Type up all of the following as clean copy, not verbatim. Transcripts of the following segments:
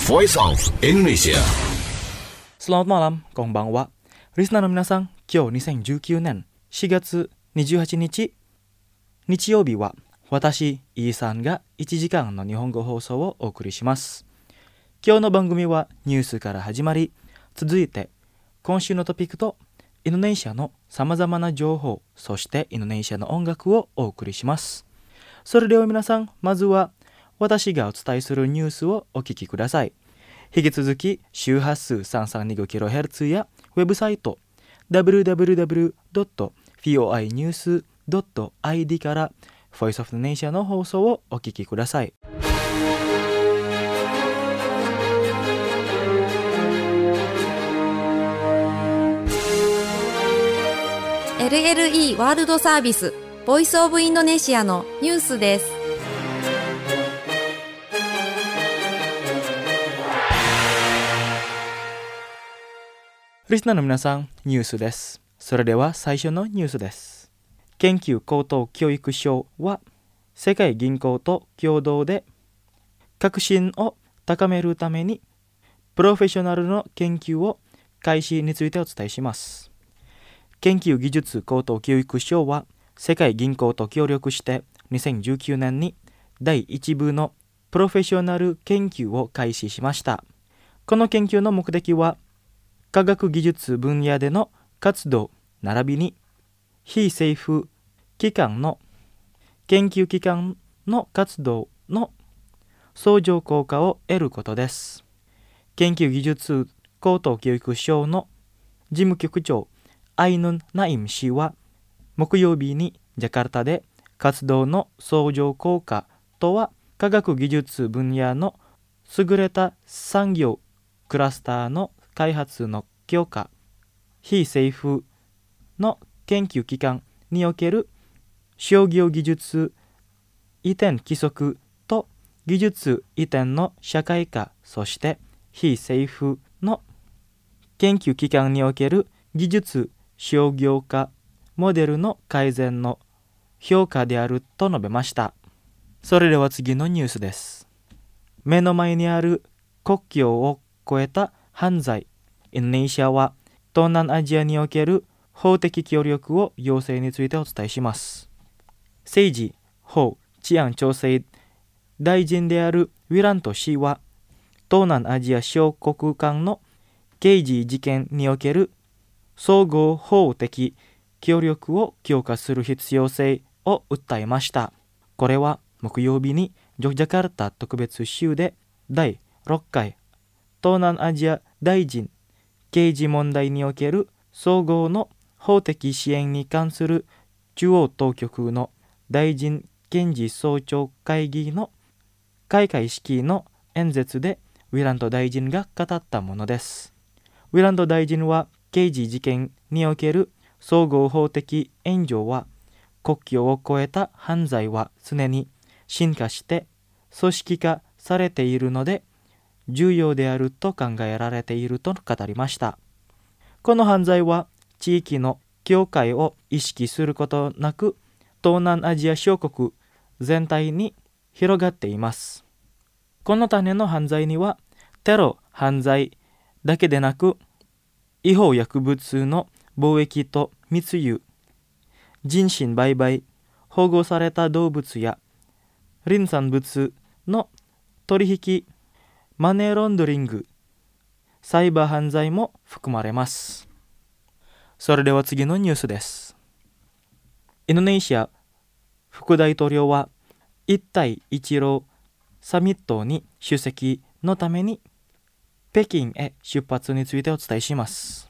Voice of Indonesia. Selamat malam, konbanwa. Listenerの皆さん、今日2019年4月28日、日曜日は私、イーさんが1時間の日本語放送をお送りします。今日の番組はニュースから始まり、続いて今週のトピックとインドネシアのさまざまな情報、そしてインドネシアの音楽をお送りします。それでは皆さん、まずは私がお伝えするニュースをお聞きください。引き続き周波数 332kHz やウェブサイト www.voinews.id からVoice of the Nation の放送をお聞きください。 LLE ワールドサービスボイスオブインドネシアのニュースです。 リスナーの皆さん、ニュースです。それでは最初のニュースです。研究高等教育省は世界銀行と共同で革新を高めるためにプロフェッショナルの研究を開始についてお伝えします。研究技術高等教育省は世界銀行と協力して2019年に第1部のプロフェッショナル研究を開始しました。この研究の目的は科学技術分野での活動並びに非政府機関の研究機関の活動の相乗効果を得ることです。研究技術高等教育省の事務局長アイヌン・ナイム氏は木曜日にジャカルタで活動の相乗効果とは科学技術分野の優れた産業クラスターの開発の強化、非政府の研究機関における商業技術移転規則と技術移転の社会化、そして非政府の研究機関における技術商業化モデルの改善の評価であると述べました。それでは次のニュースです。目の前にある国境を越えた犯罪、インドネシアは東南アジアにおける法的協力を要請についてお伝えします。政治、法、治安調整大臣であるウィラント氏は東南アジア諸国間の刑事事件における総合法的協力を強化する必要性を訴えました。これは木曜日にジョクジャカルタ特別州で第6回東南アジア大臣刑事問題における総合の法的支援に関する中央当局の大臣検事総長会議の開会式の演説でウィラント大臣が語ったものです。ウィラント大臣は刑事事件における総合法的援助は国境を越えた犯罪は常に進化して組織化されているので重要であると考えられていると語りました。この犯罪は地域の境界を意識することなく東南アジア諸国全体に広がっています。この種の犯罪にはテロ犯罪だけでなく違法薬物の貿易と密輸、人身売買、保護された動物や林産物の取引、マネーロンダリング、サイバー犯罪も含まれます。それでは次のニュースです。インドネシア副大統領は一帯一路サミットに出席のために北京へ出発についてお伝えします。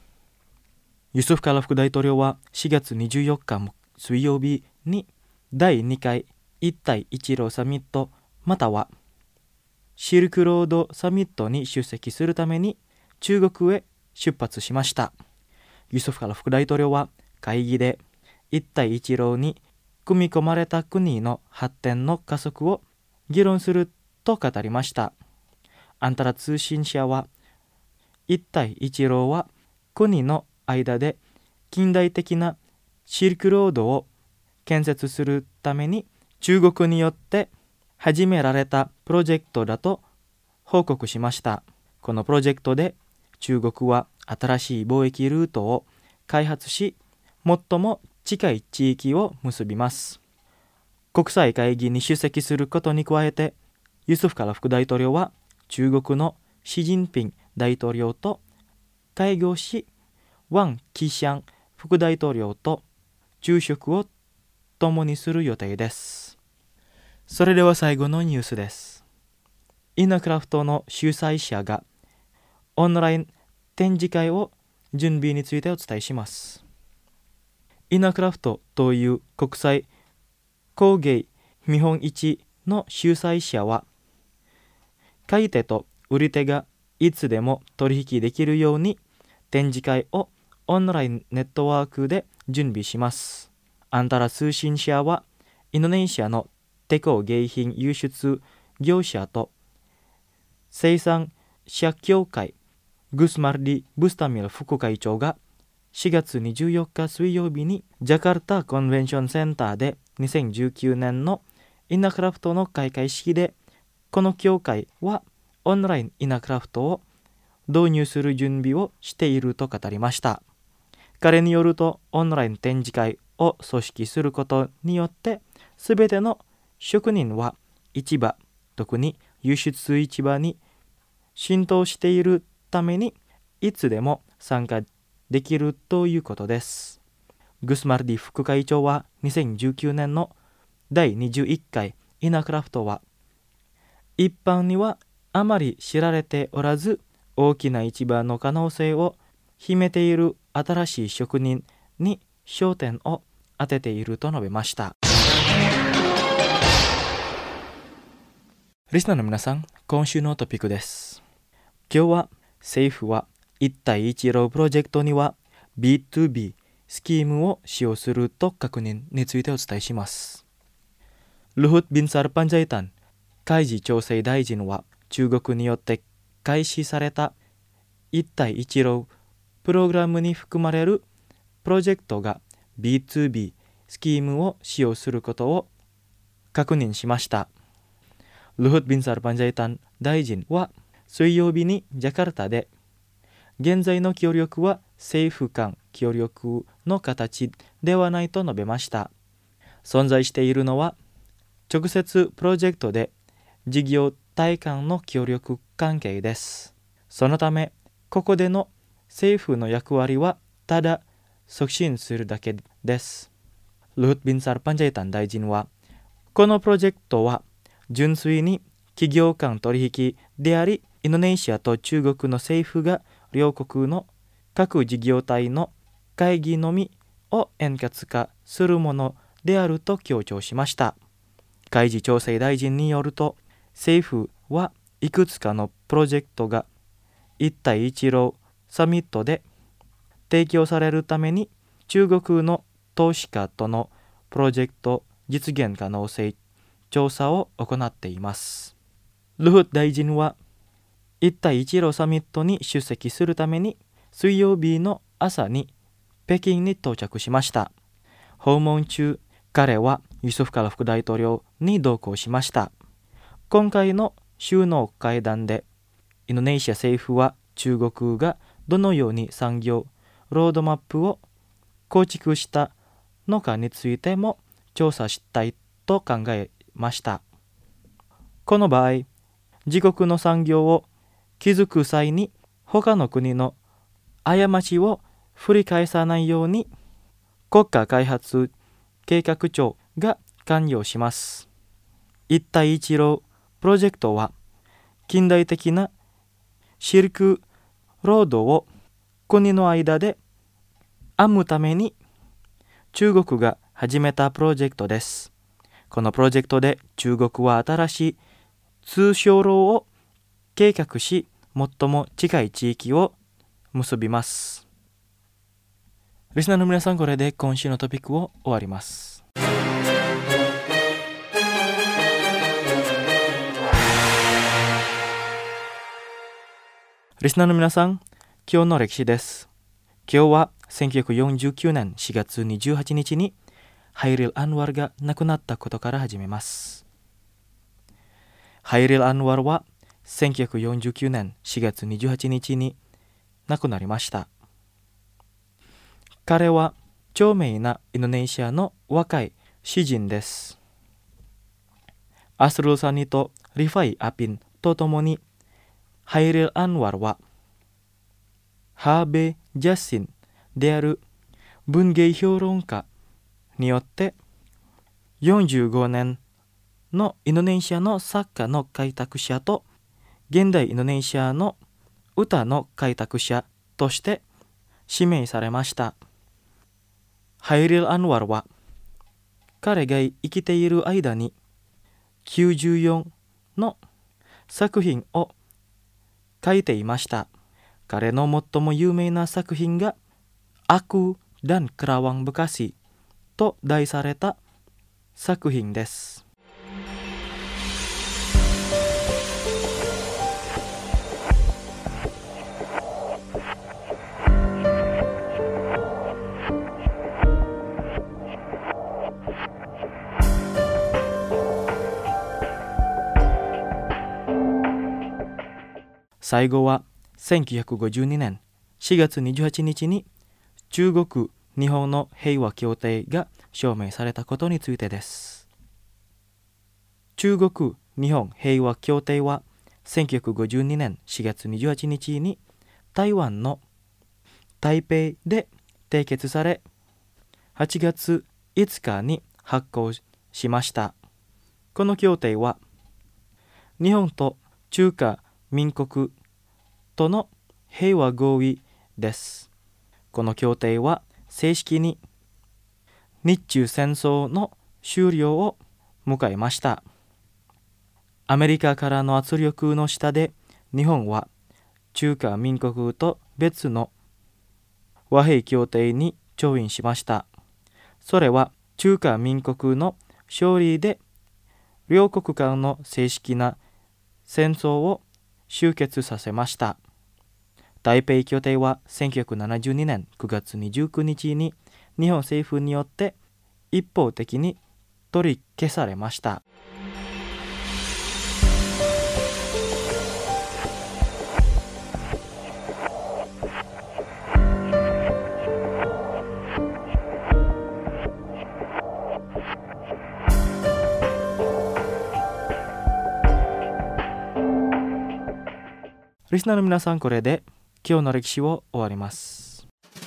ユスフ・カラ副大統領は4月24日水曜日に第2回一帯一路サミットまたはシルクロードサミットに出席するために中国へ出発しました。ユスフ・カラ副大統領は会議で一帯一路に組み込まれた国の発展の加速を議論すると語りました。アンタラ通信社は一帯一路は国の間で近代的なシルクロードを建設するために中国によって始められたプロジェクトだと報告しました。このプロジェクトで中国は新しい貿易ルートを開発し、最も近い地域を結びます。国際会議に出席することに加えて、ユスフカラ副大統領は中国のシジンピン大統領と会合し、ワン・キシャン副大統領と昼食を共にする予定です。それでは最後のニュースです。イナクラフトの主催者がオンライン展示会を準備についてお伝えします。イナクラフトという国際工芸見本市の主催者は、買い手と売り手がいつでも取引できるように展示会をオンラインネットワークで準備します。アンタラ通信社はインドネシアの手工芸品輸出業者と生産者協会グスマルディ・ブスタミル副会長が4月24日水曜日にジャカルタコンベンションセンターで2019年のイナクラフトの開会式で、この協会はオンラインイナクラフトを導入する準備をしていると語りました。彼によると、オンライン展示会を組織することによって、すべての職人は市場、特に輸出市場に浸透しているために、いつでも参加できるということです。グスマルディ副会長は2019年の第21回イナクラフトは、一般にはあまり知られておらず、大きな市場の可能性を秘めている新しい職人に焦点を当てていると述べました。リスナーの皆さん、今週のトピックです。今日は政府は一帯一路プロジェクトには B2B スキームを使用すると確認についてお伝えします。ルフト・ビンサル・パンジャイタン海事調整大臣は、中国によって開始された一帯一路プログラムに含まれるプロジェクトが B2B スキームを使用することを確認しました。ルフト・ビンサル・パンジャイタン大臣は水曜日にジャカルタで、現在の協力は政府間協力の形ではないと述べました。存在しているのは直接プロジェクトで事業体間の協力関係です。そのため、ここでの政府の役割はただ促進するだけです。ルフト・ビンサル・パンジャイタン大臣は、このプロジェクトは純粋に企業間取引であり、インドネシアと中国の政府が両国の各事業体の会議のみを円滑化するものであると強調しました。海事調整大臣によると、政府はいくつかのプロジェクトが一帯一路サミットで提供されるために、中国の投資家とのプロジェクト実現可能性調査を行っています。ルフト大臣は一帯一路サミットに出席するために水曜日の朝に北京に到着しました。訪問中、彼はユスフカラ副大統領に同行しました。今回の首脳会談で、インドネシア政府は中国がどのように産業ロードマップを構築したのかについても調査したいと考えました。この場合、自国の産業を築く際に他の国の過ちを繰り返さないように国家開発計画庁が関与します。一帯一路プロジェクトは近代的なシルクロードを国の間で編むために中国が始めたプロジェクトです。このプロジェクトで中国は新しい通商路を計画し、最も近い地域を結びます。リスナーの皆さん、これで今週のトピックを終わります。リスナーの皆さん、今日の歴史です。今日は1949年4月28日にハイリル・アンワルが亡くなったことから始めます。ハイリル・アンワルは 1949年4月28日に亡くなりました。彼は著名なインドネシアの若い詩人です。アスルサニとリファイ・アピンとともにハイリル・アンワルはハーベ・ジャシンである文芸評論家によって45年のインドネシアの作家の開拓者と現代インドネシアの歌の開拓者として指名されました。ハイリル・アンワルは彼が生きている間に94の作品を書いていました。彼の最も有名な作品がAku dan Kerawang Bekasiと題された作品です。最後は1952年4月28日に中国・日本の平和協定が署名されたことについてです。中国・日本平和協定は1952年4月28日に台湾の台北で締結され、8月5日に発効しました。この協定は日本と中華民国との平和合意です。この協定は正式に日中戦争の終了を迎えました。アメリカからの圧力の下で日本は中華民国と別の和平協定に調印しました。それは中華民国の勝利で両国間の正式な戦争を終結させました。台北協定は1972年9月29日に日本政府によって一方的に取り消されました。リスナーの皆さん、これで今日の歴史を終わります。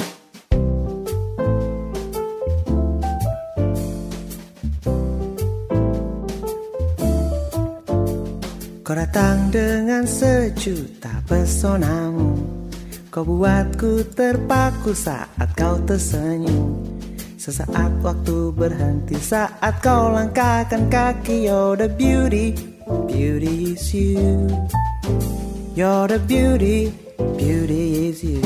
Kau datang dengan sejuta pesonamu, kau buatku terpaku saat kau tersenyum. Sesaat waktu berhenti saat kau langkahkan kaki. You're the beauty, beauty is you.You're the beauty, beauty is you.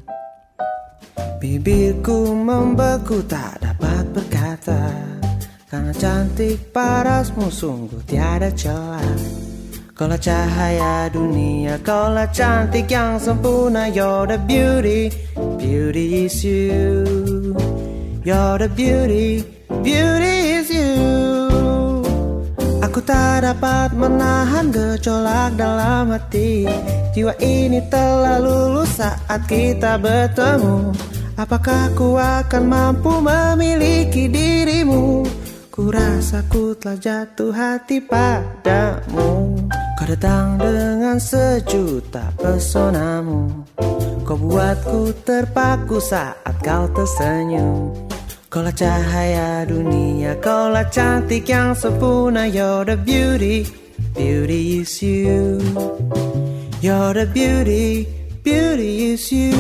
Bibirku membeku tak dapat berkata, karena cantik parasmu sungguh tiada celah. Kaulah cahaya dunia, kaulah cantik yang sempurna. You're the beauty, beauty is you. You're the beauty, beauty is you.Aku tak dapat menahan gejolak dalam hati. Jiwa ini telah lulus saat kita bertemu. Apakah ku akan mampu memiliki dirimu? Ku rasa ku telah jatuh hati padamu. Kau datang dengan sejuta pesonamu, kau buatku terpaku saat kau tersenyum.Kaulah cahaya dunia, kaulah cantik yang sempurna. You're the beauty, beauty is you. You're the beauty, beauty is you.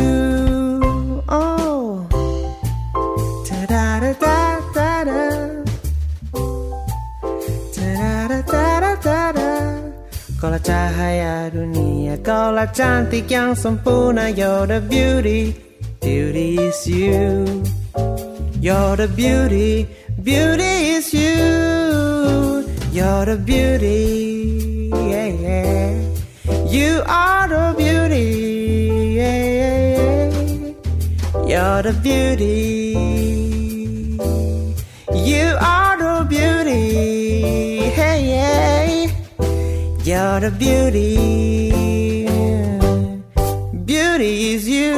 Oh, ta-da-da-da-da-da, ta-da-da-da-da-da. Kaulah cahaya dunia, kaulah cantik yang sempurna. You're the beauty, beauty is you.You're the beauty, beauty is you. You're the beauty, yeah, yeah. You are the beauty, yeah, yeah, yeah. You're the beauty. You are the beauty, hey, yeah. You're the beauty, beauty is you,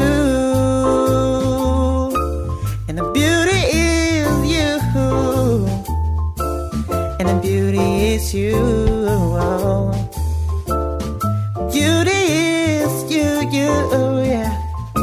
and the beauty is you, and the beauty is you, beauty is you, yeah.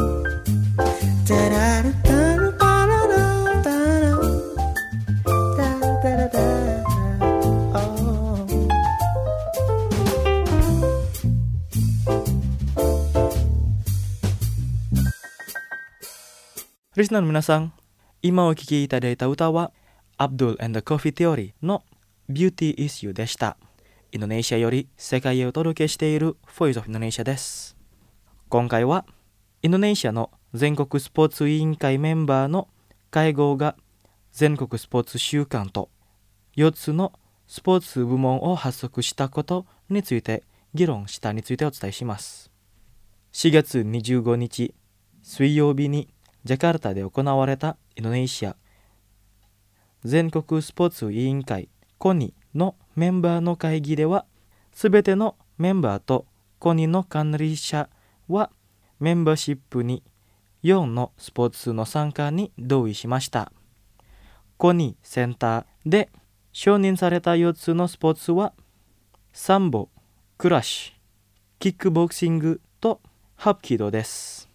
リスナーの皆さん、今お聴きいただいた歌は Abdul and the Coffee Theory の Beauty is You でした。インドネシアより世界へお届けしている Voice of Indonesia です。今回はインドネシアの全国スポーツ委員会メンバーの会合が全国スポーツ週間と4つのスポーツ部門を発足したことについて議論したについてお伝えします。4月25日水曜日にジャカルタで行われたインドネシア全国スポーツ委員会コニのメンバーの会議では、すべてのメンバーとコニの管理者はメンバーシップに4のスポーツの参加に同意しました。コニセンターで承認された4つのスポーツはサンボ、クラッシュ、キックボクシングとハプキドです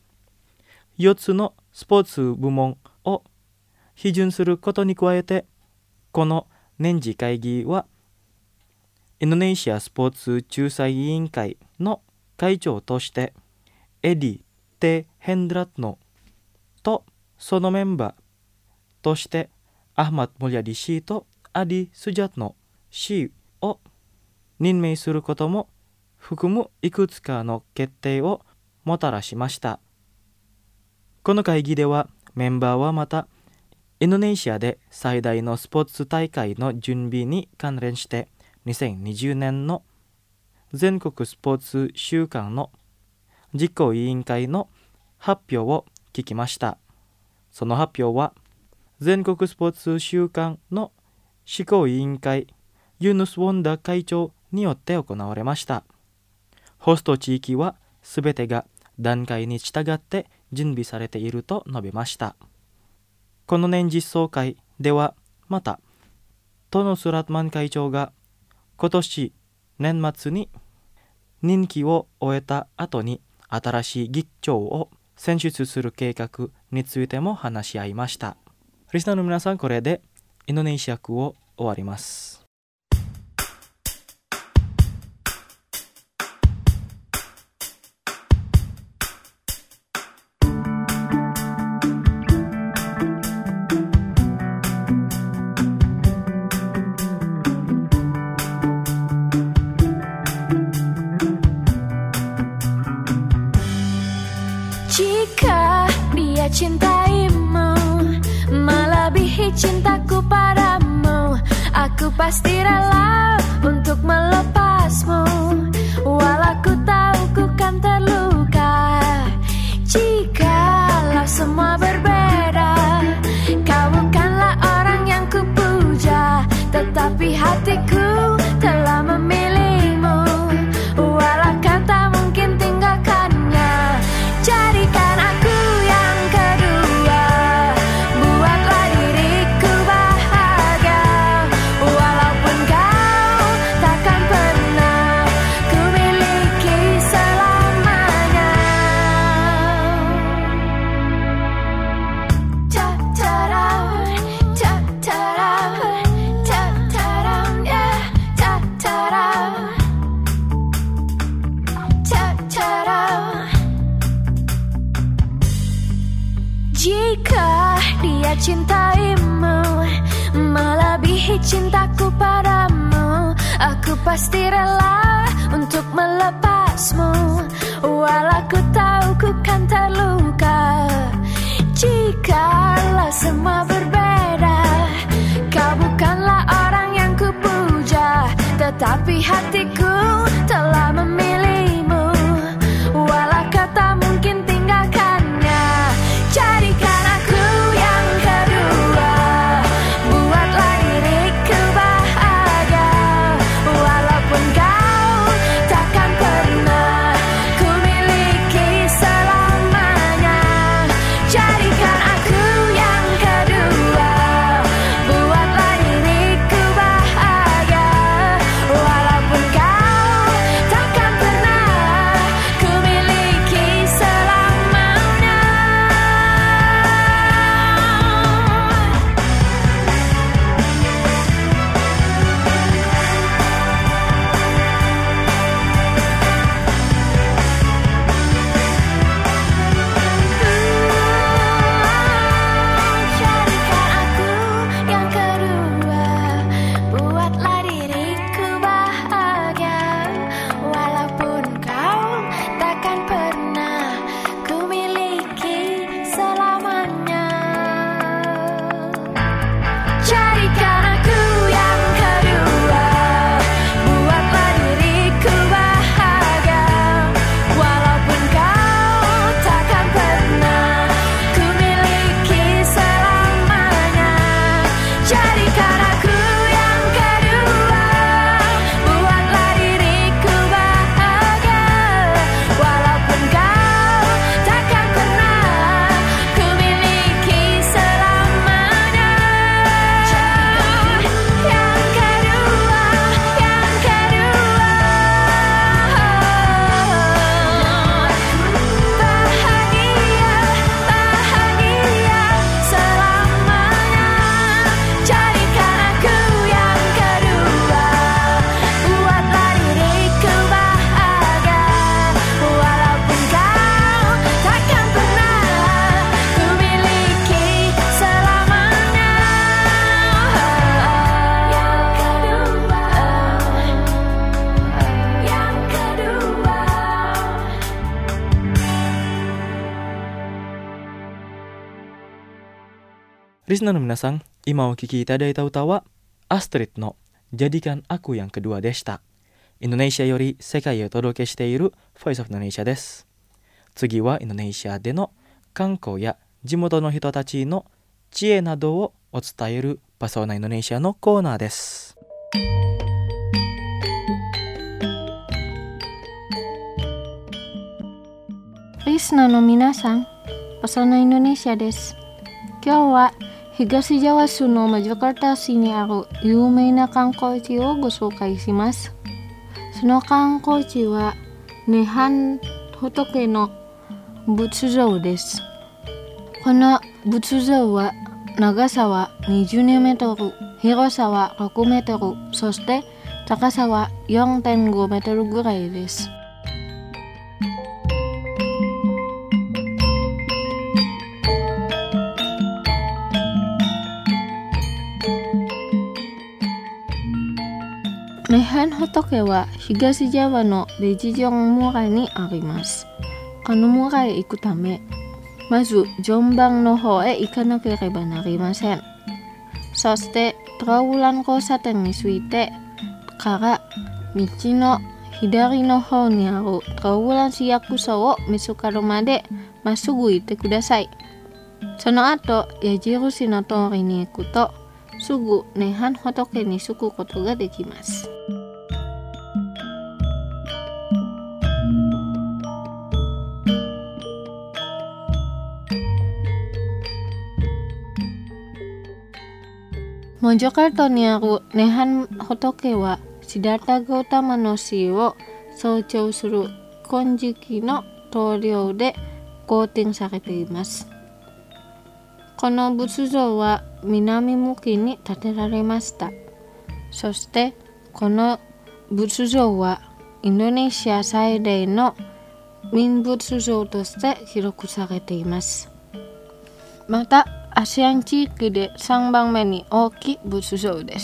。4つのスポーツ部門を批准することに加えて、この年次会議はインドネシアスポーツ仲裁委員会の会長としてエディ・テ・ヘンドラッノとそのメンバーとしてアフマッド・ムリャディ氏とアディ・スジャッノ氏を任命することも含むいくつかの決定をもたらしました。この会議ではメンバーはまたインドネシアで最大のスポーツ大会の準備に関連して2020年の全国スポーツ週間の実行委員会の発表を聞きました。その発表は全国スポーツ週間の執行委員会ユヌス・ウォンダ会長によって行われました。ホスト地域はすべてが段階に従って準備されていると述べました。この年次総会ではまたトノ・スラットマン会長が今年年末に任期を終えた後に新しい議長を選出する計画についても話し合いました。リスナーの皆さん、これでインドネシア語を終わります。 Jika dia cintaimu melebihi cintaku padamu, aku pasti rela untuk melepasmu. Walau ku tahu ku kan terluka. Jikalau semua berbeda, kau bukanlah orang yang ku puja, tetapi hatiku telah memilihmu. Walau kau tak mungkin tinggalkannya, jadikan aku yang kedua. Buatlah diriku bahagia, walaupun kau takkan pernah ku miliki selamanya. Ta-ta-da, ta-ta-da, ta-ta-da, yeah, ta-ta-da, ta-ta-da. Jika dia cintaimu melebihi cintaku padamu, aku pasti rela untuk melepasmu. Walau ku tahu ku kan terluka. Jikalau semua berbeda, kau bukanlah orang yang ku puja, tetapi hatiku telah memilihmu. Walau kau tak mungkin tinggalkannya, jadikan aku yang kedua. Buatlah diriku bahagia, walaupun kau リスナーの皆さん、今お聴きいただいた歌はアストリッドのJadikan Aku yang keduaでした。インドネシアより世界へお届けしているボイスオブインドネシアです。次はインドネシアでの観光や地元の人たちの知恵などをお伝えるパソーナインドネシアのコーナーです。 リスナーの皆さん、パソーナインドネシアです。今日は東ジャワ州のマジョカルタ市にある有名な観光地をご紹介します。その観光地はネハン仏の仏像です。この仏像は長さは20メートル、広さは6メートル、そして高さは 4.5 メートルぐらいです。ネハン仏は東ジャワのレジジョン村にあります。この村へ行くため、まず順番の方へ行かなければなりません。そしてトラウラン交差点に着いてから道の左の方にあるトラウラン市役所を見つかるまでまっすぐ行ってください。その後矢印の通りに行くとすぐネハン仏に着くことができます。モジョカルトにあるネハン仏はシダタガウタマの死を象徴する金色の塗料でコーティングされています。この仏像は南向きに建てられました。そしてこの仏像はインドネシア最大の民仏像として記録されています。またアシアン地域で3番目に大きい仏像です。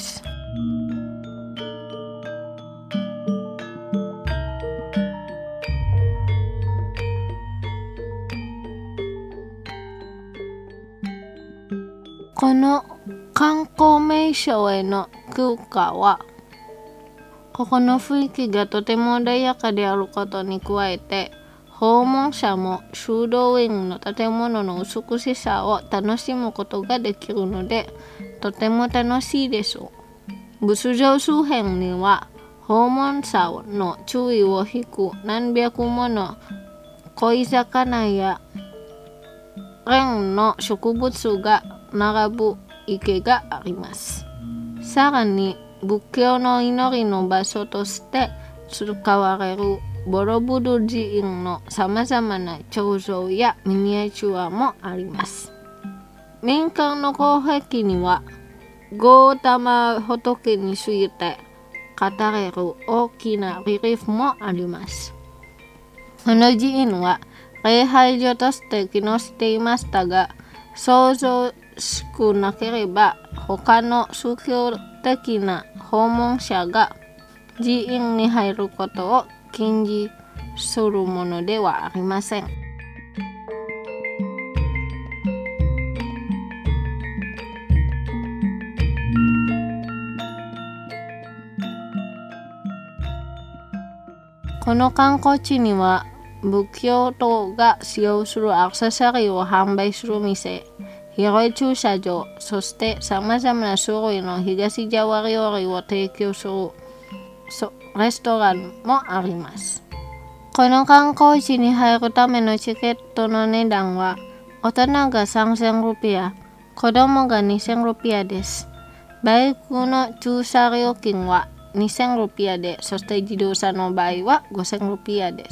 この観光名所への空間はここの雰囲気がとても穏やかであることに加えて、訪問者も修道院の建物の美しさを楽しむことができるのでとても楽しいです。仏像周辺には訪問者の注意を引く何百もの恋魚や蓮の植物が並ぶ池があります。さらに仏教の祈りの場所として使われるボロブドゥ寺院のさまざまな彫像やミニエチュアもあります。民間の後壁にはゴータマ仏について語れる大きなリリーフもあります。この寺院は礼拝所として機能していましたが、想像しくなければ他の宗教的な訪問者が寺院に入ることを禁じするものではありません。この観光地には仏教徒が使用するアクセサリーを販売する店、広い駐車場、そしてさまざまな種類の東ジャワ料理を提供するレストランもあります。この観光地に入るためのチケットの値段は大人が3000ルピア、子供が2000ルピアです。バイクの駐車料金は2000ルピアで、そして自動車の場合は5000ルピアです。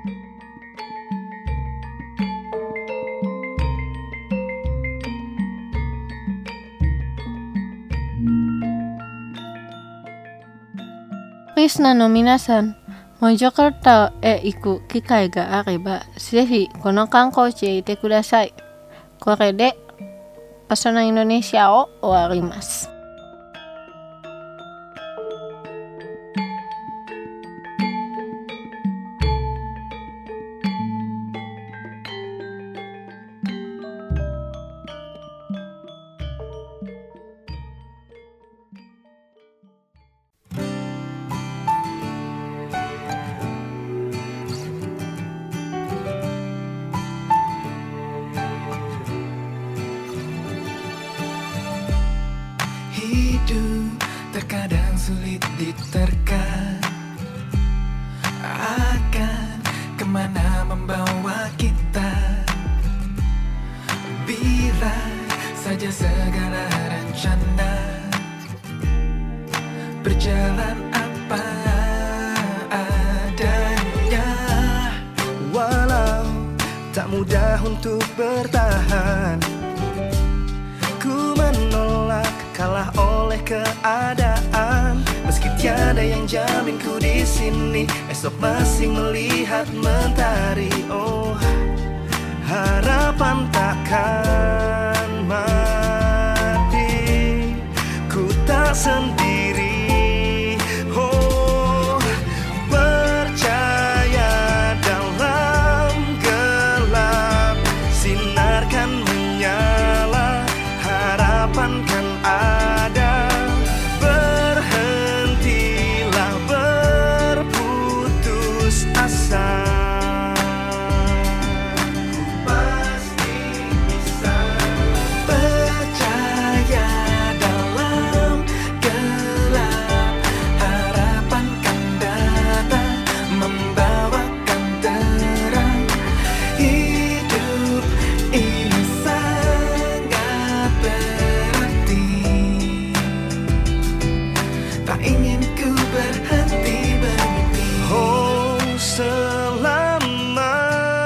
リスナーの皆さん、モジョカルタへ行く機会があれば、ぜひこの観光地へ行ってください。これでパソナインドネシアを終わります。 sulit diterka akan kemana membawa kita. Bila saja segala rencana berjalan apa adanya. Walau tak mudah untuk bertahan, ku menolak kalah oleh keadaan. Meski tiada yang jamin ku di sini, esok masih melihat mentari. Oh, harapan takkan mati, ku tak sendiri. Oh, percaya dalam gelap, sinar kan menyala, harapan kan ada. Berhentilah berputus asa, pasti bisa. Percaya dalam gelap, harapan kan datang membawakan terang. Hidup ini sangat berarti, tak ingin ku berhenti bermimpi. Oh, selama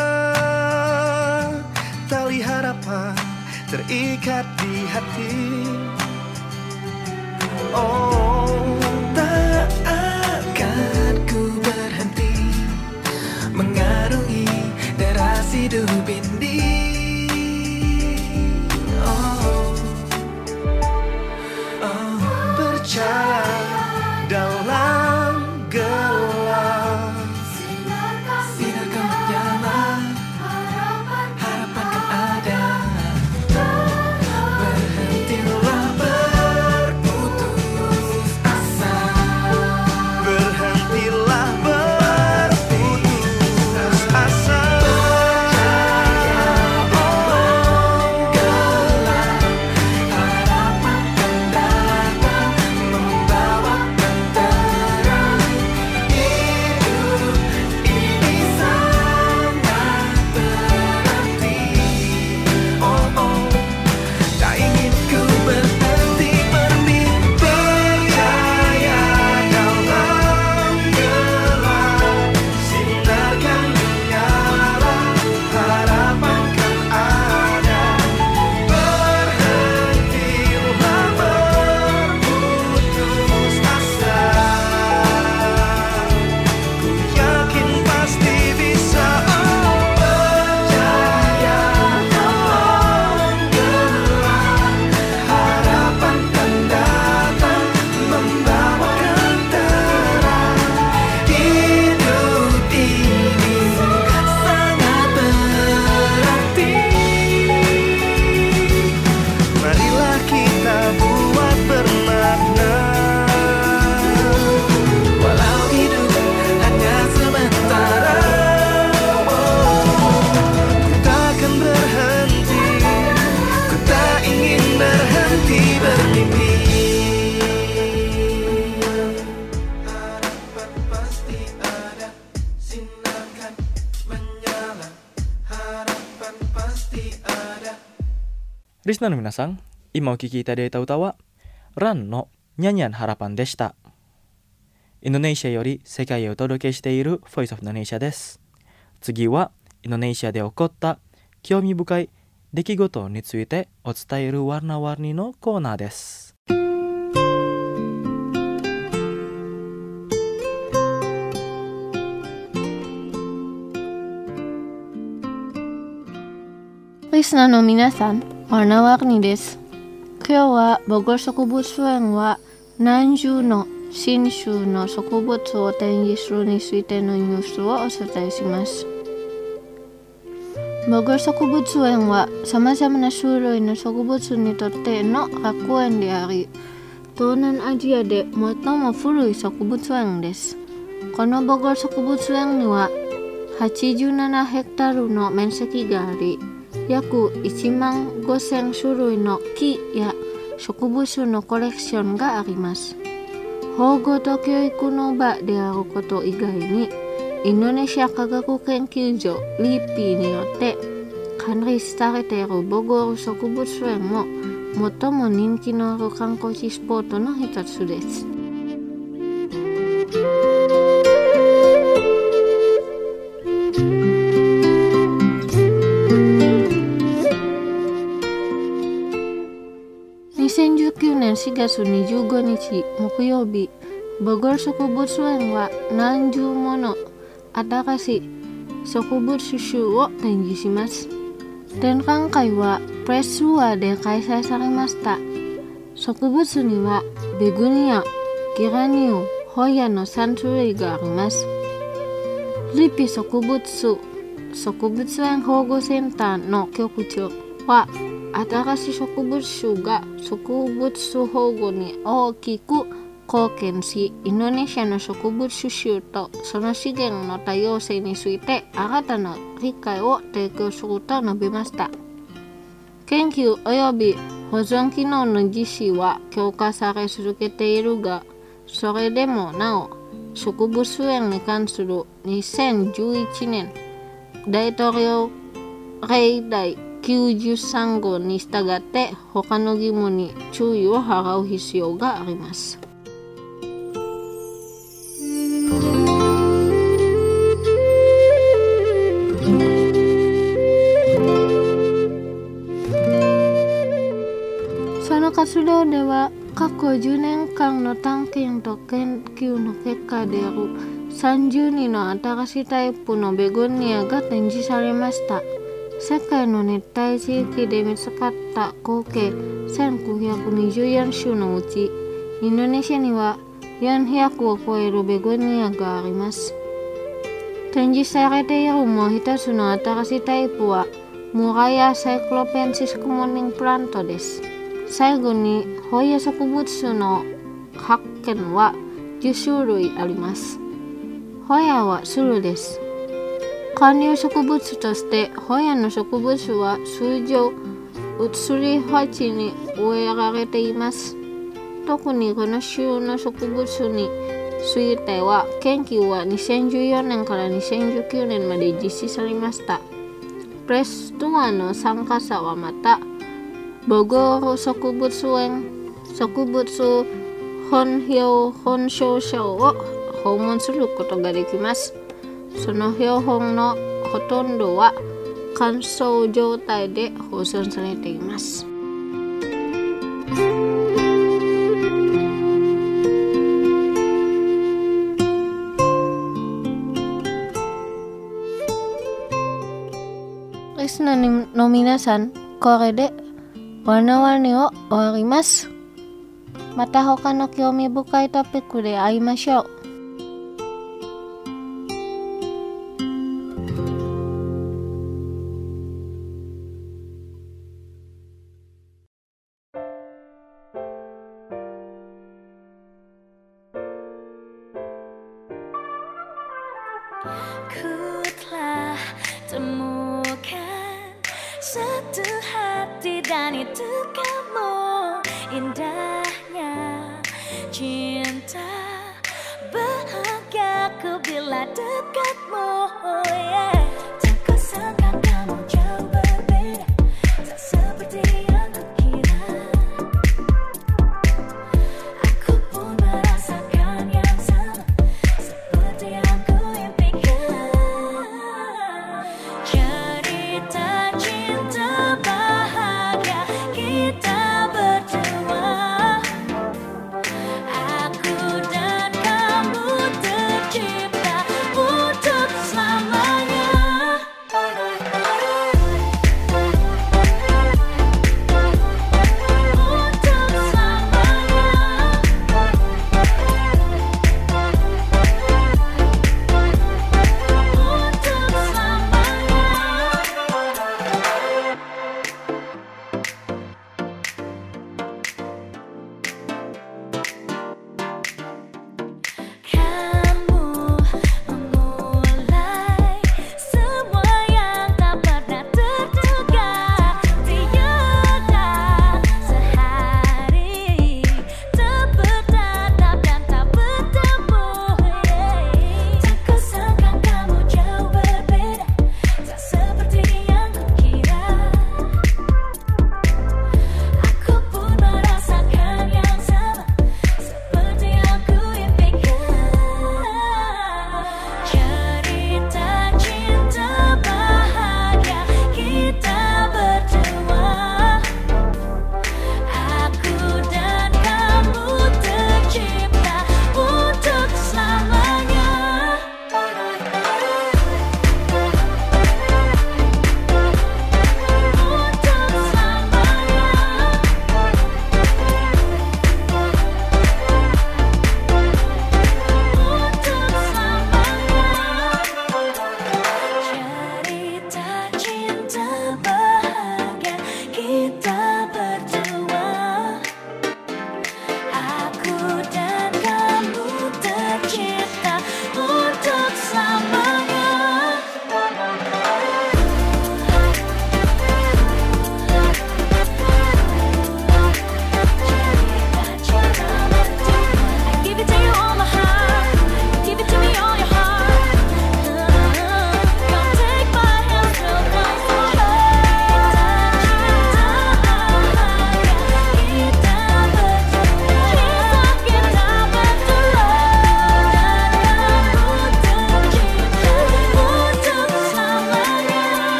tali harapan terikat di hati. Oh, Tak akan ku berhenti mengarungi deras hidup ini. Oh, oh. percaya dalam gelap, Sinar kan menyala, harapan kan ada. Berhentilah berputus asa, berhentilah berputus asa. harapan kan datang membawakan terang. Hidup ini sangat berarti. Oh, oh. Tak ingin ku berhenti bermimpi. Percaya dalam gelap, sinar kan menyala, harapan kan ada. Berhentilah berputus asa, ku yakin pasti bisa. Oh, percaya dalam gelap, Harapan kan datang membawakan terang. Hidup ini sangat berarti. marilah kita buat bermakna. Walau hidup hanya sementara, Ku takkan berhenti, ku tak ingin berhenti bermimpi. harapan pasti ada, sinar kan menyala, harapan pasti ada. リスナーの皆さん、今お聞きいただいた歌はランのニャニャンハラパンでした。インドネシアより世界へお届けしているボイスオブインドネシアです。次はインドネシアで起こった興味深い出来事についてお伝えるワナワニのコーナーです。 リスナーの皆さん、ワナワニです。今日はボゴ植物園は何種の新種の植物を展示するについてのニュースをお伝えします。ボゴ植物園はさまざまな種類の植物にとっての楽園であり、東南アジアで最も古い植物園です。このボゴ植物園には87ヘクタールの面積があり、約1万5000種類の木や植物のコレクションがあります。 保護と教育の場であること以外に、インドネシア科学研究所 LIPI によって管理されているボゴール植物園も最も人気のある観光地スポットの一つです。2019年4月25日木曜日、ボゴール植物園は何十もの新しい植物種を展示します。展覧会はプレスツアーで開催されました。植物にはベグニア、ゲラニウム、ホヤの3種類があります。リピ植物園保護センターの局長は、新しい植物種が植物保護に大きく貢献し、インドネシアの植物種とその資源の多様性について新たな理解を提供すると述べました。研究及び保存機能の実施は強化され続けているが、それでもなお植物園に関する2011年大統領令第93号に従って他の義務に注意を払う必要があります。その活動では過去10年間の探検と研究の結果である30人の新しいタイプのベゴニアが展示されました。世界の熱帯地域で見つかった合計1924種のうち、インドネシアには400を超えるベゴニアがあります。展示されているもう一つの新しいタイプはムラヤサイクロペンシスクモーニングプラントです。最後にホヤ植物種の発見は10種類あります。ホヤはスルです。観葉植物としてホヤの植物は通常移り鉢に植えられています。特にこの種の植物については研究は2014年から2019年まで実施されました。プレスツアーの参加者はまたボゴール植物園植物本証者を訪問することができます。その標本のほとんどは乾燥状態で保存されています。リスナーの皆さん、これでワナワニを終わります。また他の興味深いトピックで会いましょう。 Ku telah temukan satu hati dan itu kamu. Indahnya cinta bahagiaku bila dekatmu, yeah. Tak kusangka kamu jauh berbeda, tak seperti yang kukira. Aku pun merasakan yang sama seperti yang ku impikan. Cerita cinta bahagia kita berdua, aku dan kamu tercipta untuk selamanya.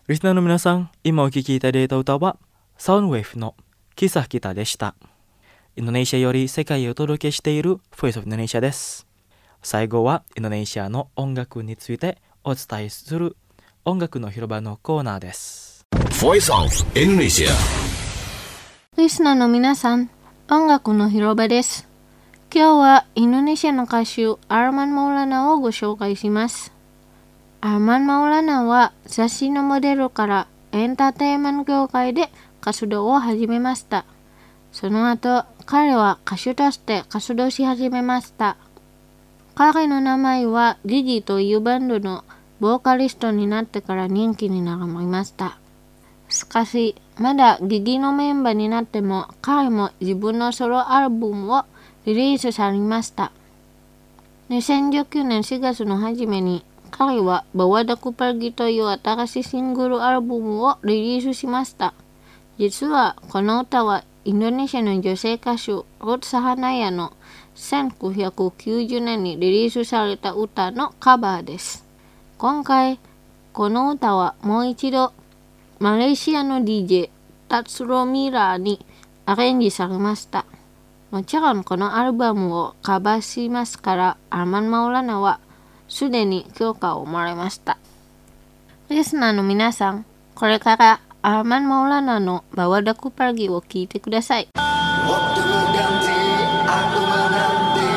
リスナーの皆さん、今お聴きいただいた歌はサウンドウェーブのキサキタでした。インドネシアより世界へお届けしている Voice of Indonesia です。最後はインドネシアの音楽についてお伝えする音楽の広場のコーナーです。 Voice of Indonesia。 リスナーの皆さん、音楽の広場です。今日はインドネシアの歌手アルマン・マウラナをご紹介します。アルマン・マウラナは雑誌のモデルからエンターテインメント業界で活動を始めました。その後、彼は歌手として活動し始めました。彼の名前はギギというバンドのボーカリストになってから人気になりました。しかし、まだギギのメンバーになっても彼も自分のソロアルバムをリリースされました。2019年4月の初めに彼はBawa Daku Pergiという新しいシングルアルバムをリリースしました。実はこの歌はインドネシアの女性歌手ロッサハナヤの1990年にリリースされた歌のカバーです。今回この歌はもう一度マレーシアの DJ タツロミラーにアレンジされました。もちろんこのアルバムをカバーしますからアルマン・マウラナはすでに許可をもらいました。リスナーの皆さん、これからアルマン・マウラナのBawa Daku Pergiを聴いてください。 Waktu berganti, aku menanti.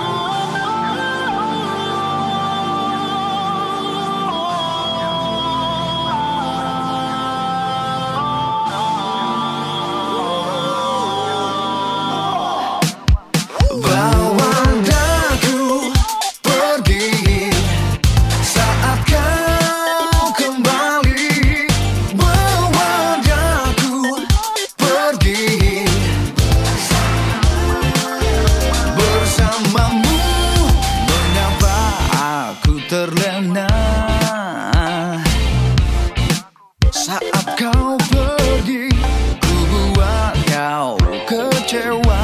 Bawa daku pergi saat kau kembali. Bawa daku pergi bersamamu. Mengapa aku terlena saat kau pergi? Ku buat kau kecewa.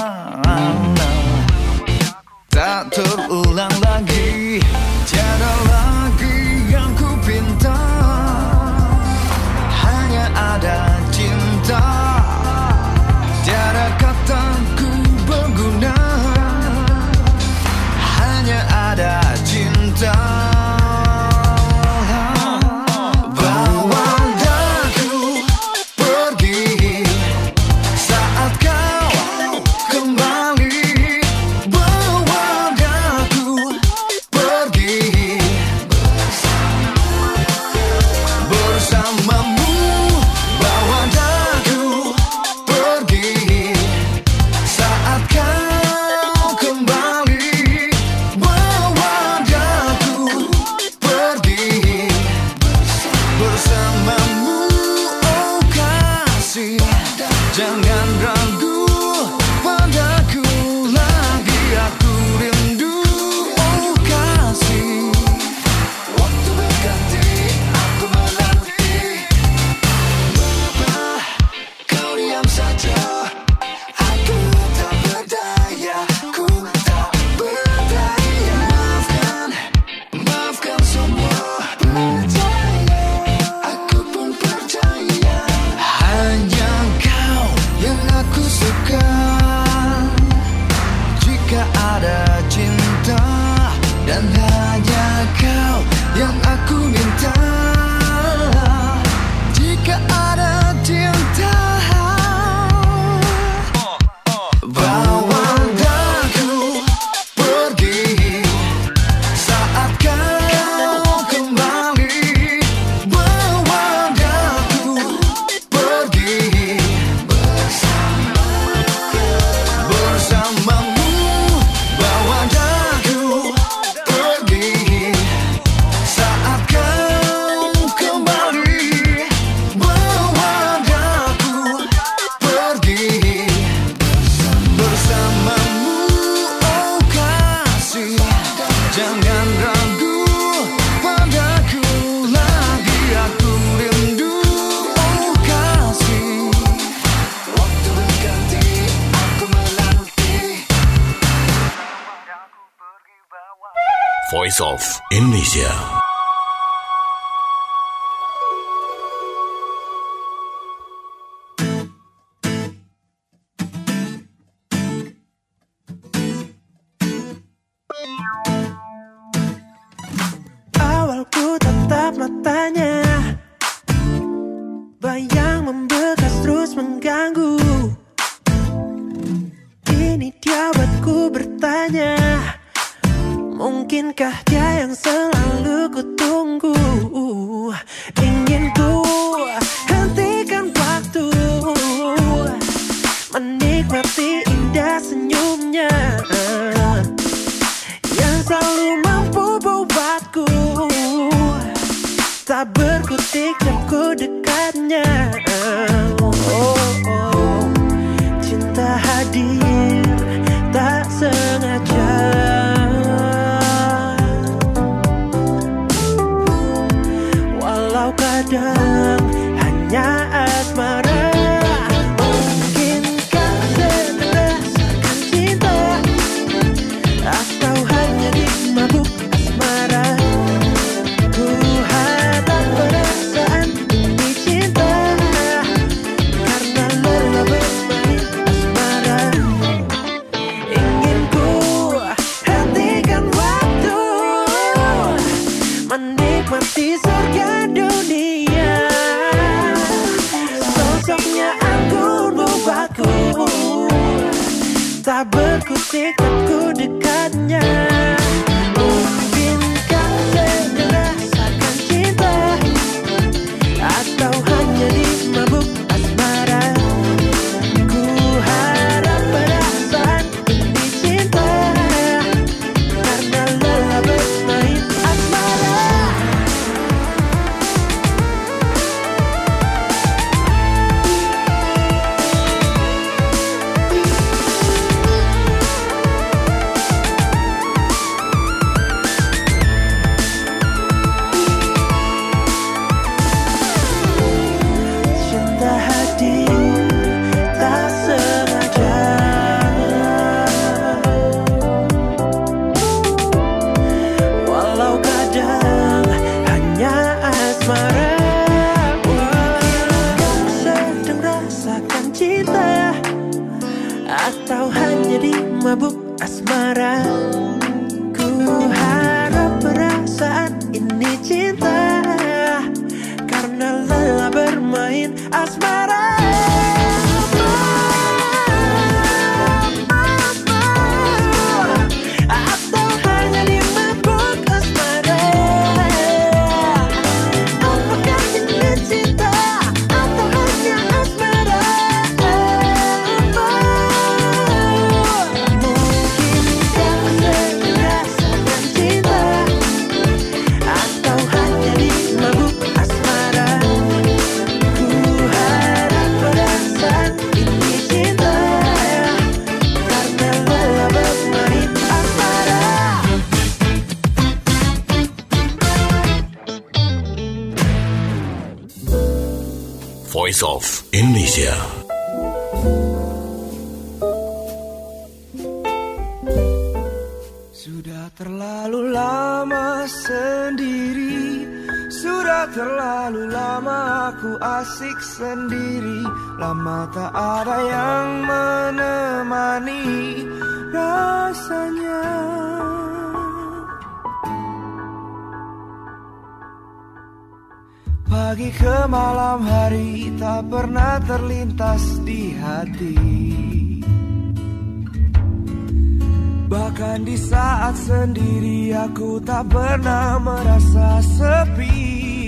Tak terulang lagi, tiada lagi yang ku pinta. Hanya ada cinta, tiada kataku berguna. Hanya ada cinta. Bawa daku pergi saat kau kembali. Bawa daku pergi bersamamu. Bawa daku pergi saat kau kembali. Bawa daku pergi bersamamu. Oh kasih, jangan ragu padaku lagi, aku rindu. Oh kasih, waktu berganti, aku menanti. Mengapa kau diam saja? Aku tak berdaya, ku tak berdaya. Maafkan semua. Percaya, aku pun percaya. Hanya kau yang aku suka. Jika ada cinta, dan hanya kau yang aku minta. Jika ada cinta, bawa daku pergi saat kau kembali. Bawa daku pergi bersamamu. Bawa daku pergi saat kau kembali. Bawa daku pergi bersamamu. Oh kasih, jangan ragu padaku lagi, aku rindu. Oh kasih, waktu berganti, aku menanti. Voice of Indonesia. bertanya, mungkinkah dia yang selalu ku tunggu? Ingin ku hentikan waktu, menikmati indah senyumnya yang selalu mampu buatku tak berkutik dan ku dekatnya. Cinta hadir tak sengaja, walau kadang hanya asmara. Mungkinkah sedang rasakan cinta, atau hanya dimabuk asmara? Ku harap perasaan ini cinta, karena lelah bermain asmara. Ingin ku hentikan waktu, menikmati surga dunia. Sosoknya anggun buatku tak berkutik dan ku dekatnya. Mungkinkah sedang rasakan cinta, atau hanya dimabuk asmara? Ku harap perasaan ini cinta, karena lelah bermain asmara. Cinta hadir tak sengaja, walau kadang hanya asmara. Mungkinkah sedang rasakan cinta, atau hanya dimabuk asmara? Ku harap perasaan ini cinta, karena lelah bermain asmara. Atau hanya dimabuk asmara? Apakah ini cinta, atau hanya asmara? Mungkinkah sedang rasakan cinta, atau hanya dimabuk asmara? Ku harap perasaan ini cinta, karena lelah bermain asmara. Voice of Indonesia. Sudah terlalu lama sendiri, sudah terlalu lama aku asik sendiri. Lama tak ada yang menemani rasanya. Pagi ke malam hari tak pernah terlintas di hati. Bahkan di saat sendiri aku tak pernah merasa sepi.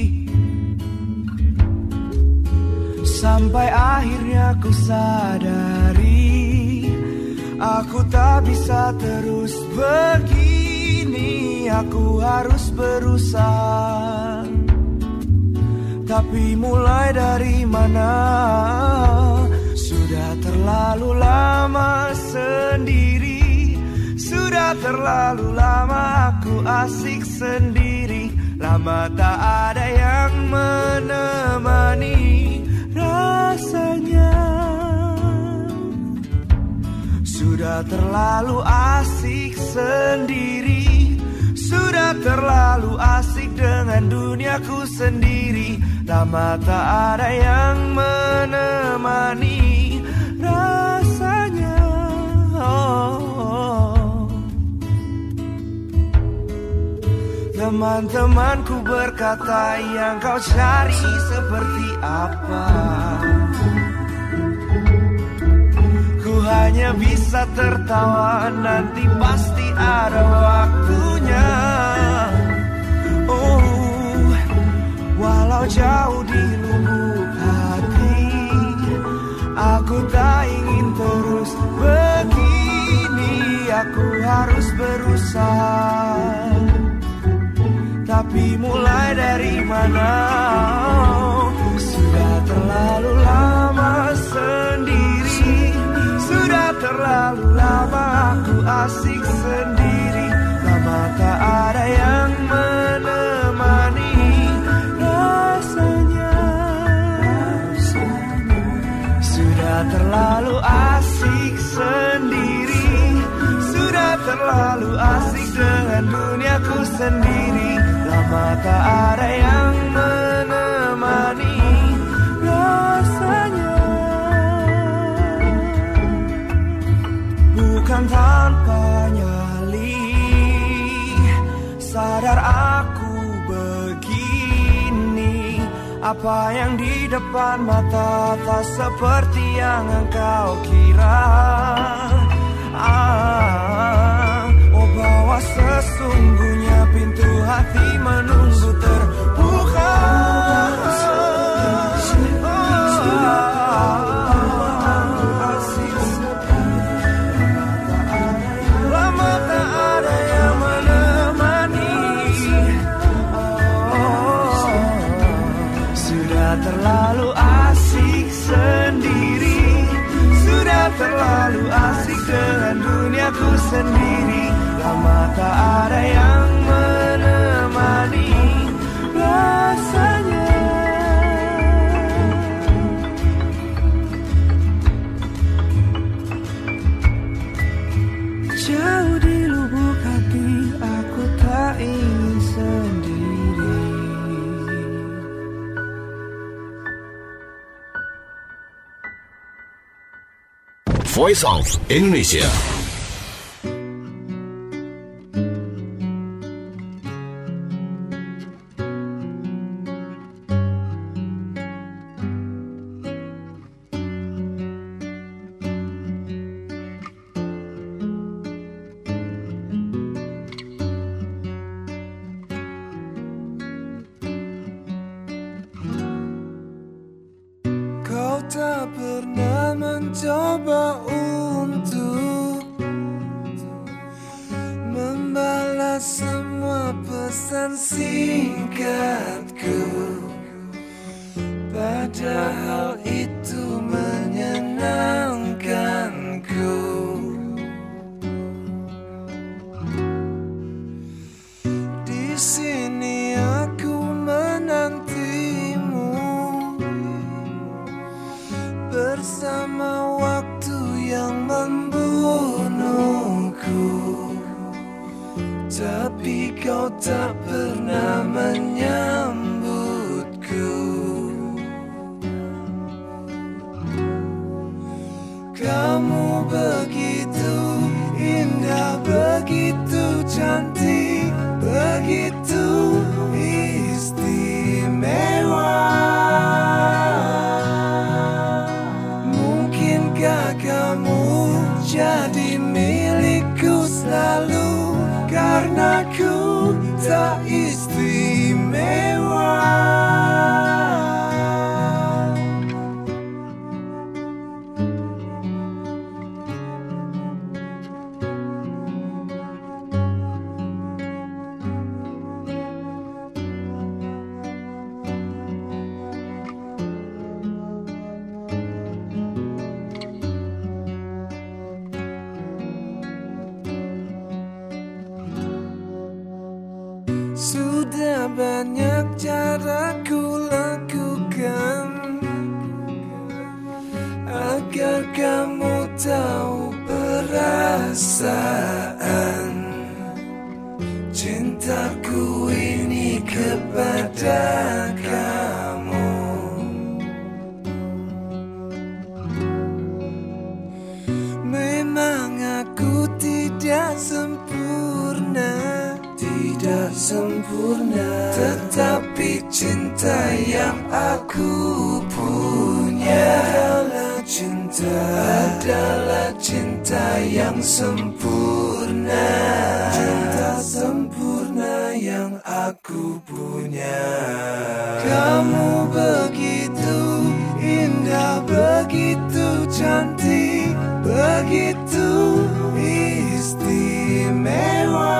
Sampai akhirnya ku sadari, aku tak bisa terus begini. Aku harus berusaha, tapi mulai dari mana? Sudah terlalu lama sendiri, sudah terlalu lama aku asik sendiri. Lama tak ada yang menemani rasanya. Sudah terlalu asik sendiri, sudah terlalu asik dengan duniaku sendiri. Lama tak ada yang menemani rasanya. Teman-temanku berkata, yang kau cari seperti apa? Ku hanya bisa tertawa, nanti pasti ada waktunya. Oh, walau jauh di lubuk hati, aku tak ingin terus begini. Aku harus berusaha, tapi mulai dari mana? Sudah terlalu lama sendiri, sudah terlalu lama aku asik sendiri. Lama tak ada yang menemani rasanya. Sudah terlalu asik sendiri, sudah terlalu asik dengan duniaku sendiri. Lama tak ada yang menemani rasanya. Bukan tanpa nyali, sadar aku begini. Apa yang di depan mata tak seperti yang engkau kira. Oh, bahwa sesungguhnya pintu hati menunggu terbuka. Lama tak ada yang menemani. Sudah terlalu asik sendiri, sudah terlalu asik dengan duniaku sendiri. Lama tak ada yang menemani rasanya. Jauh di lubuk hati, aku tak ingin sendiri. Voice of Indonesia. Kau tak pernah mencoba untuk membalas semua pesan singkatku, padahal itu menyenangkanku. Di sini aku menantimu bersama waktu yang membunuhku, tapi kau tak pernah menyambutku. Kamu begitu indah, begitu cantik, begitu istimewa. Kamu jadi milikku selalu, karena ku tak istimewa. Sudah banyak cara ku lakukan agar kamu tahu perasaan cintaku ini kepada kamu. Memang aku tidak sempurna, tidak sempurna, tetapi cinta yang aku punya adalah cinta cinta yang sempurna, cinta sempurna yang aku punya. Kamu begitu indah, begitu cantik, begitu istimewa.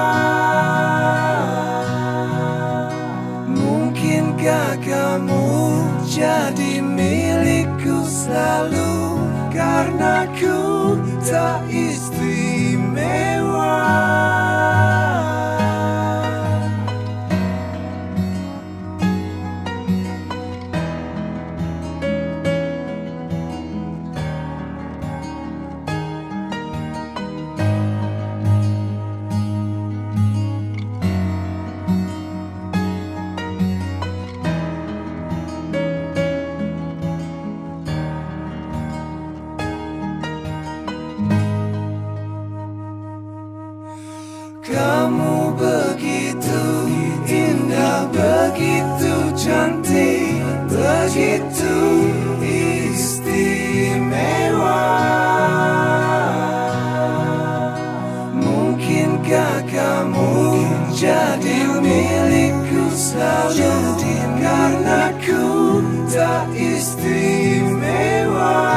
Mungkinkah kamu jadi milikku selalu, karena ku tak istimewa. Kamu begitu indah, begitu cantik, begitu istimewa. Mungkinkah kamu jadi milikku selalu, karena ku tak istimewa.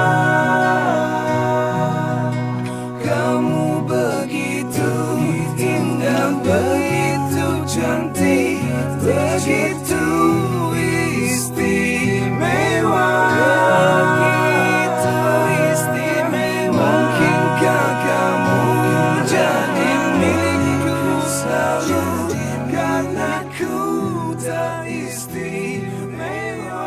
Kamu begitu indah, begitu cantik, begitu istimewa, begitu istimewa. Mungkinkah kamu jadi milikku selalu, karena ku tak istimewa.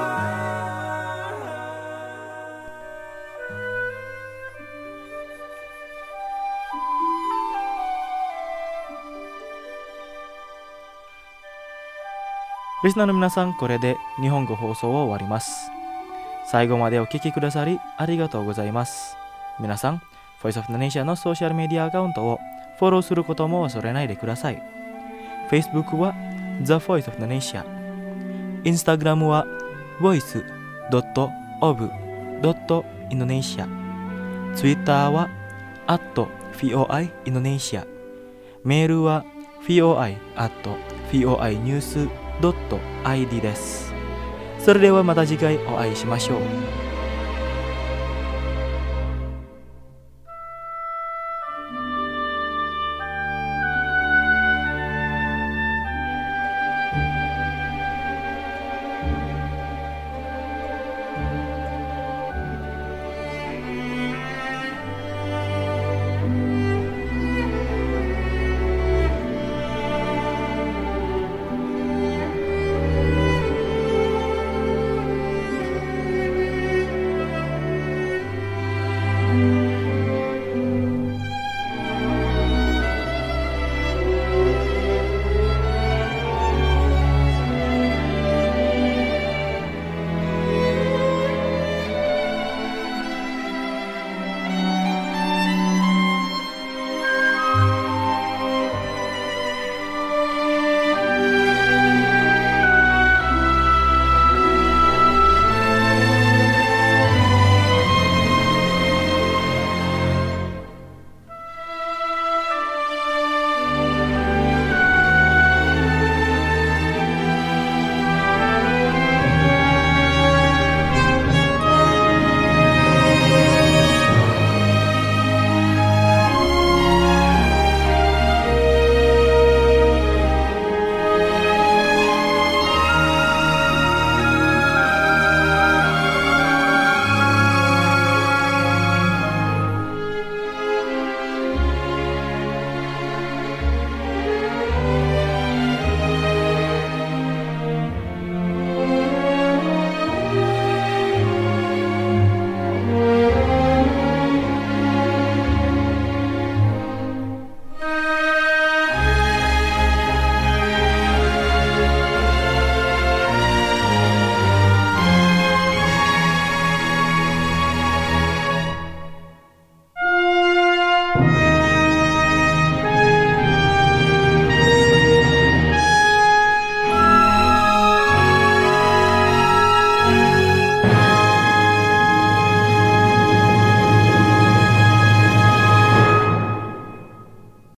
リスナーの皆さん、これで日本語放送を終わります。最後までお聞きくださりありがとうございます。皆さん、Voice of Indonesia のソーシャルメディアアカウントをフォローすることも忘れないでください。Facebook は The Voice of Indonesia、 Instagram は voice.of.indonesia、 Twitter は @voiindonesia、 メールは voi@voinews.id です。それではまた次回お会いしましょう。